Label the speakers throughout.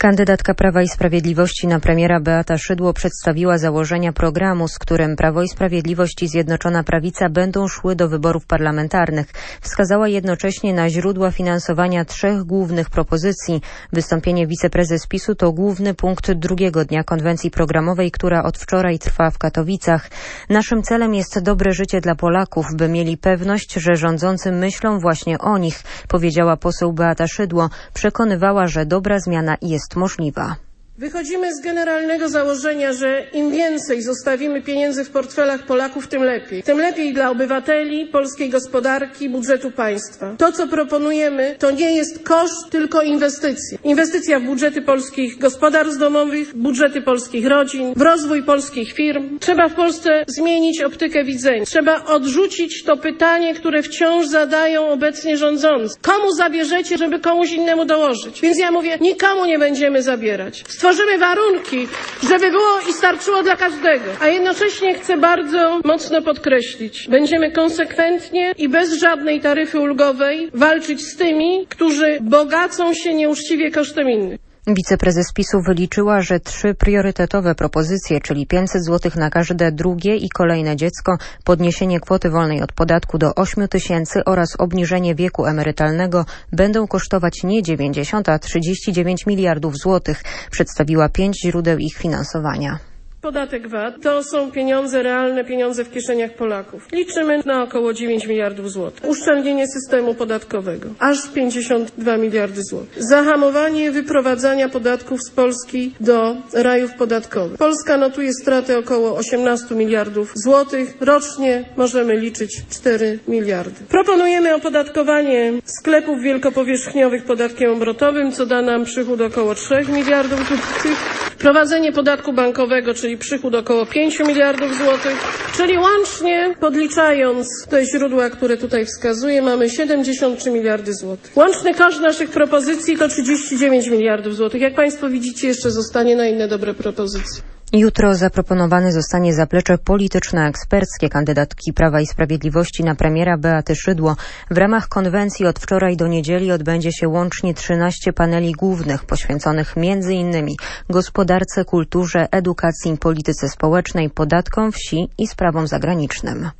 Speaker 1: Kandydatka Prawa i Sprawiedliwości na premiera Beata Szydło przedstawiła założenia programu, z którym Prawo i Sprawiedliwość i Zjednoczona Prawica będą szły do wyborów parlamentarnych. Wskazała jednocześnie na źródła finansowania 3 głównych propozycji. Wystąpienie wiceprezes PiS-u to główny punkt drugiego dnia konwencji programowej, która od wczoraj trwa w Katowicach. Naszym celem jest dobre życie dla Polaków, by mieli pewność, że rządzący myślą właśnie o nich, powiedziała poseł Beata Szydło. Przekonywała, że dobra zmiana jest możliwa.
Speaker 2: Wychodzimy z generalnego założenia, że im więcej zostawimy pieniędzy w portfelach Polaków, tym lepiej. Tym lepiej dla obywateli, polskiej gospodarki, budżetu państwa. To, co proponujemy, to nie jest koszt, tylko inwestycja. Inwestycja w budżety polskich gospodarstw domowych, budżety polskich rodzin, w rozwój polskich firm. Trzeba w Polsce zmienić optykę widzenia. Trzeba odrzucić to pytanie, które wciąż zadają obecnie rządzący. Komu zabierzecie, żeby komuś innemu dołożyć? Więc ja mówię, nikomu nie będziemy zabierać. Stworzymy warunki, żeby było i starczyło dla każdego. A jednocześnie chcę bardzo mocno podkreślić, będziemy konsekwentnie i bez żadnej taryfy ulgowej walczyć z tymi, którzy bogacą się nieuczciwie kosztem innych.
Speaker 1: Wiceprezes PiS-u wyliczyła, że 3 priorytetowe propozycje, czyli 500 zł na każde drugie i kolejne dziecko, podniesienie kwoty wolnej od podatku do 8 000 oraz obniżenie wieku emerytalnego będą kosztować nie 90, a 39 miliardów złotych. Przedstawiła 5 źródeł ich finansowania.
Speaker 2: Podatek VAT to są pieniądze realne, pieniądze w kieszeniach Polaków. Liczymy na około 9 miliardów złotych. Uszczelnienie systemu podatkowego aż 52 miliardy złotych. Zahamowanie wyprowadzania podatków z Polski do rajów podatkowych. Polska notuje straty około 18 miliardów złotych. Rocznie możemy liczyć 4 miliardy. Proponujemy opodatkowanie sklepów wielkopowierzchniowych podatkiem obrotowym, co da nam przychód około 3 miliardów złotych. Wprowadzenie podatku bankowego, czyli przychód około 5 miliardów złotych, czyli łącznie, podliczając te źródła, które tutaj wskazuję, mamy 73 miliardy złotych. Łączny koszt naszych propozycji to 39 miliardów złotych. Jak Państwo widzicie, jeszcze zostanie na inne dobre propozycje.
Speaker 1: Jutro zaproponowane zostanie zaplecze polityczno-eksperckie kandydatki Prawa i Sprawiedliwości na premiera Beaty Szydło. W ramach konwencji od wczoraj do niedzieli odbędzie się łącznie 13 paneli głównych poświęconych m.in. gospodarce, kulturze, edukacji, polityce społecznej, podatkom, wsi i sprawom zagranicznym.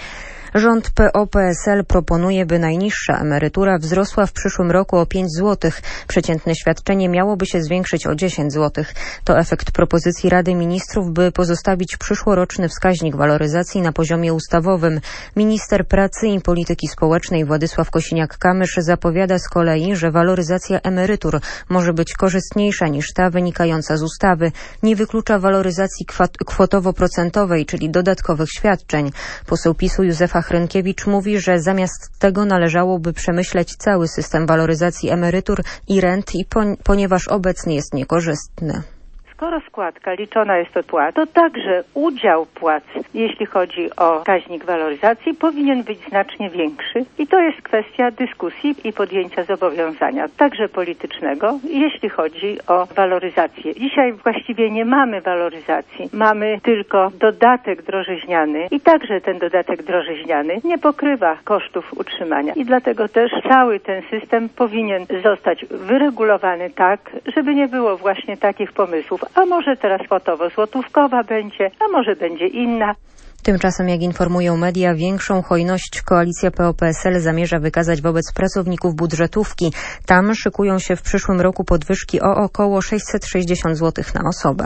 Speaker 1: Rząd PO-PSL proponuje, by najniższa emerytura wzrosła w przyszłym roku o 5 zł. Przeciętne świadczenie miałoby się zwiększyć o 10 zł. To efekt propozycji Rady Ministrów, by pozostawić przyszłoroczny wskaźnik waloryzacji na poziomie ustawowym. Minister Pracy i Polityki Społecznej Władysław Kosiniak-Kamysz zapowiada z kolei, że waloryzacja emerytur może być korzystniejsza niż ta wynikająca z ustawy. Nie wyklucza waloryzacji kwotowo-procentowej, czyli dodatkowych świadczeń. Poseł PiS-u Józefa Hrynkiewicz mówi, że zamiast tego należałoby przemyśleć cały system waloryzacji emerytur i rent, ponieważ obecnie jest niekorzystny.
Speaker 3: Skoro składka liczona jest od płac, to także udział płac, jeśli chodzi o wskaźnik waloryzacji, powinien być znacznie większy. I to jest kwestia dyskusji i podjęcia zobowiązania, także politycznego, jeśli chodzi o waloryzację. Dzisiaj właściwie nie mamy waloryzacji. Mamy tylko dodatek drożyźniany i także ten dodatek drożyźniany nie pokrywa kosztów utrzymania. I dlatego też cały ten system powinien zostać wyregulowany tak, żeby nie było właśnie takich pomysłów. A może teraz kwotowo-złotówkowa będzie, a może będzie inna.
Speaker 1: Tymczasem, jak informują media, większą hojność koalicja PO-PSL zamierza wykazać wobec pracowników budżetówki. Tam szykują się w przyszłym roku podwyżki o około 660 zł na osobę.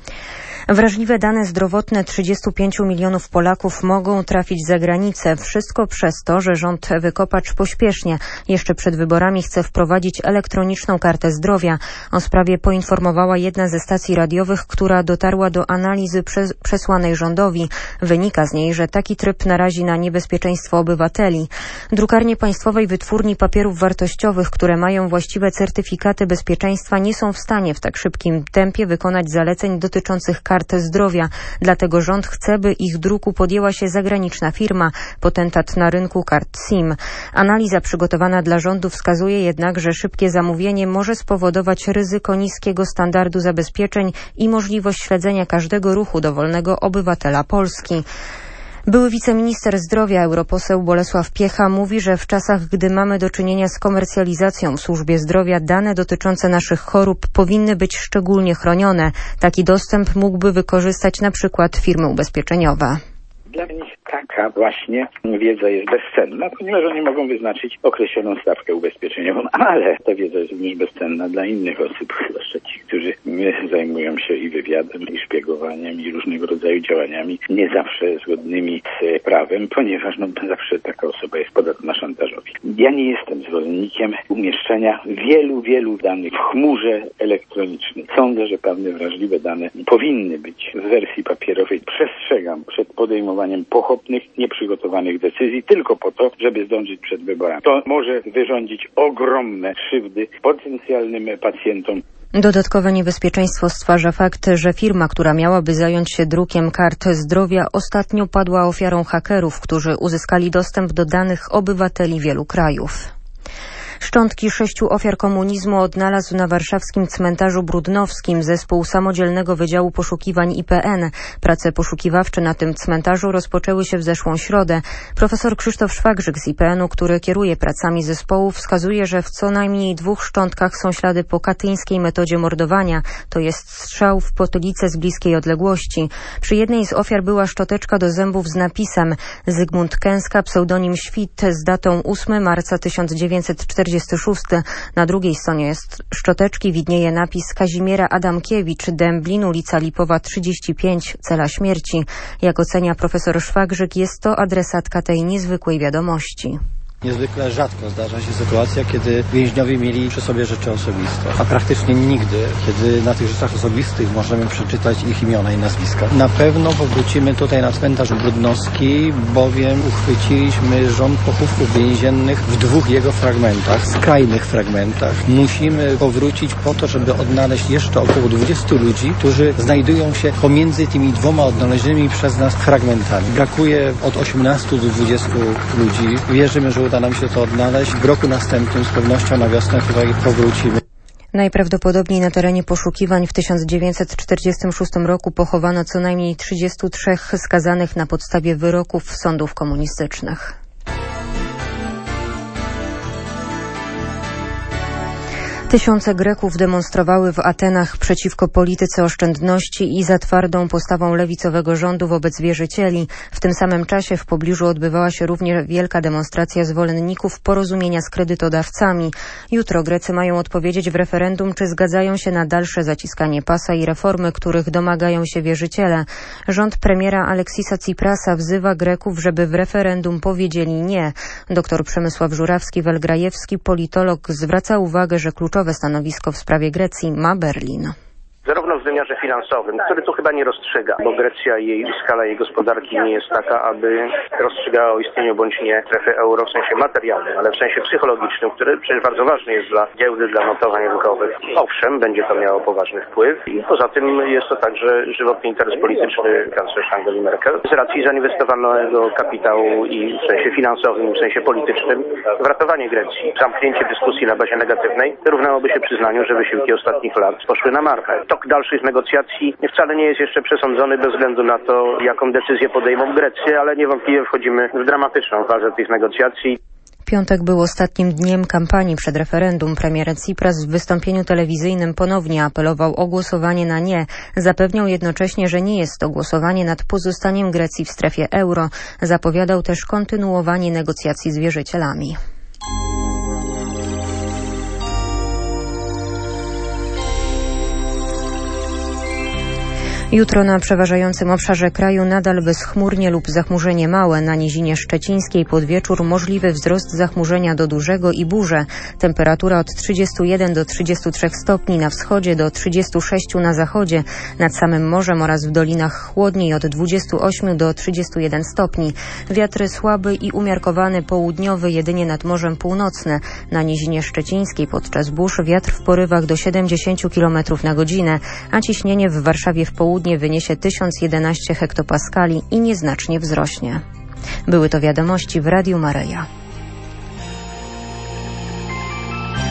Speaker 1: Wrażliwe dane zdrowotne 35 milionów Polaków mogą trafić za granicę. Wszystko przez to, że rząd Wykopacz pośpiesznie jeszcze przed wyborami chce wprowadzić elektroniczną kartę zdrowia. O sprawie poinformowała jedna ze stacji radiowych, która dotarła do analizy przesłanej rządowi. Wynika z niej, że taki tryb narazi na niebezpieczeństwo obywateli. Drukarnie Państwowej Wytwórni Papierów Wartościowych, które mają właściwe certyfikaty bezpieczeństwa, nie są w stanie w tak szybkim tempie wykonać zaleceń dotyczących kart zdrowia. Dlatego rząd chce, by ich druku podjęła się zagraniczna firma, potentat na rynku kart SIM. Analiza przygotowana dla rządu wskazuje jednak, że szybkie zamówienie może spowodować ryzyko niskiego standardu zabezpieczeń i możliwość śledzenia każdego ruchu dowolnego obywatela Polski. Były wiceminister zdrowia, europoseł Bolesław Piecha mówi, że w czasach, gdy mamy do czynienia z komercjalizacją w służbie zdrowia, dane dotyczące naszych chorób powinny być szczególnie chronione. Taki dostęp mógłby wykorzystać na przykład firmy ubezpieczeniowe.
Speaker 4: Dla mnie taka właśnie wiedza jest bezcenna, ponieważ oni mogą wyznaczyć określoną stawkę ubezpieczeniową, ale ta wiedza jest również bezcenna dla innych osób, zwłaszcza ci, którzy zajmują się i wywiadem, i szpiegowaniem, i różnego rodzaju działaniami nie zawsze zgodnymi z prawem, ponieważ zawsze taka osoba jest podatna szantażowi. Ja nie jestem zwolennikiem umieszczania wielu danych w chmurze elektronicznej. Sądzę, że pewne wrażliwe dane powinny być w wersji papierowej. Przestrzegam przed podejmowaniem pochopnych, nieprzygotowanych decyzji tylko po to, żeby zdążyć przed wyborami. To może wyrządzić ogromne krzywdy potencjalnym pacjentom.
Speaker 1: Dodatkowe niebezpieczeństwo stwarza fakt, że firma, która miałaby zająć się drukiem kart zdrowia, ostatnio padła ofiarą hakerów, którzy uzyskali dostęp do danych obywateli wielu krajów. Szczątki 6 ofiar komunizmu odnalazł na warszawskim cmentarzu brudnowskim zespół Samodzielnego Wydziału Poszukiwań IPN. Prace poszukiwawcze na tym cmentarzu rozpoczęły się w zeszłą środę. Profesor Krzysztof Szwagrzyk z IPN-u, który kieruje pracami zespołu, wskazuje, że w co najmniej 2 szczątkach są ślady po katyńskiej metodzie mordowania, to jest strzał w potylicę z bliskiej odległości. Przy jednej z ofiar była szczoteczka do zębów z napisem Zygmunt Kęska, pseudonim Świt, z datą 8 marca 1946. Na drugiej stronie szczoteczki widnieje napis Kazimiera Adamkiewicz, Dęblin, ulica Lipowa 35, cela śmierci. Jak ocenia profesor Szwagrzyk, jest to adresatka tej niezwykłej wiadomości.
Speaker 5: Niezwykle rzadko zdarza się sytuacja, kiedy więźniowie mieli przy sobie rzeczy osobiste, a praktycznie nigdy, kiedy na tych rzeczach osobistych możemy przeczytać ich imiona i nazwiska. Na pewno powrócimy tutaj na cmentarz brudnowski, bowiem uchwyciliśmy rząd pochówków więziennych w 2 jego fragmentach, skrajnych fragmentach. Musimy powrócić po to, żeby odnaleźć jeszcze około 20 ludzi, którzy znajdują się pomiędzy tymi 2 odnalezionymi przez nas fragmentami. Brakuje od 18 do 20 ludzi. Wierzymy, że uda nam się to odnaleźć. W roku następnym z pewnością na wiosnę tutaj powrócimy.
Speaker 1: Najprawdopodobniej na terenie poszukiwań w 1946 roku pochowano co najmniej 33 skazanych na podstawie wyroków sądów komunistycznych. Tysiące Greków demonstrowały w Atenach przeciwko polityce oszczędności i za twardą postawą lewicowego rządu wobec wierzycieli. W tym samym czasie w pobliżu odbywała się również wielka demonstracja zwolenników porozumienia z kredytodawcami. Jutro Grecy mają odpowiedzieć w referendum, czy zgadzają się na dalsze zaciskanie pasa i reformy, których domagają się wierzyciele. Rząd premiera Aleksisa Tsiprasa wzywa Greków, żeby w referendum powiedzieli nie. Dr Przemysław Żurawski-Welgrajewski, politolog, zwraca uwagę, że kluczowe stanowisko w sprawie Grecji ma Berlin.
Speaker 6: Zarówno w wymiarze finansowym, który tu chyba nie rozstrzyga, bo Grecja i skala jej gospodarki nie jest taka, aby rozstrzygała o istnieniu bądź nie strefy euro w sensie materialnym, ale w sensie psychologicznym, który przecież bardzo ważny jest dla giełdy, dla notowań rynkowych. Owszem, będzie to miało poważny wpływ i poza tym jest to także żywotny interes polityczny kanclerz Angeli Merkel z racji zainwestowanego kapitału i w sensie finansowym, i w sensie politycznym w ratowanie Grecji. Zamknięcie dyskusji na bazie negatywnej równałoby się przyznaniu, że wysiłki ostatnich lat poszły na markę. Tok dalszych negocjacji wcale nie jest jeszcze przesądzony bez względu na to, jaką decyzję podejmą Grecy, ale niewątpliwie wchodzimy w dramatyczną fazę tych negocjacji.
Speaker 1: Piątek był ostatnim dniem kampanii przed referendum. Premier Tsipras w wystąpieniu telewizyjnym ponownie apelował o głosowanie na nie. Zapewniał jednocześnie, że nie jest to głosowanie nad pozostaniem Grecji w strefie euro. Zapowiadał też kontynuowanie negocjacji z wierzycielami. Jutro na przeważającym obszarze kraju nadal bezchmurnie lub zachmurzenie małe. Na nizinie szczecińskiej pod wieczór możliwy wzrost zachmurzenia do dużego i burze. Temperatura od 31 do 33 stopni na wschodzie do 36 na zachodzie. Nad samym morzem oraz w dolinach chłodniej od 28 do 31 stopni. Wiatry słaby i umiarkowany południowy, jedynie nad Morzem Północne. Na nizinie szczecińskiej podczas burz wiatr w porywach do 70 km na godzinę, a ciśnienie w Warszawie w południe wyniesie 1011 hektopaskali i nieznacznie wzrośnie. Były to wiadomości w Radiu Maryja.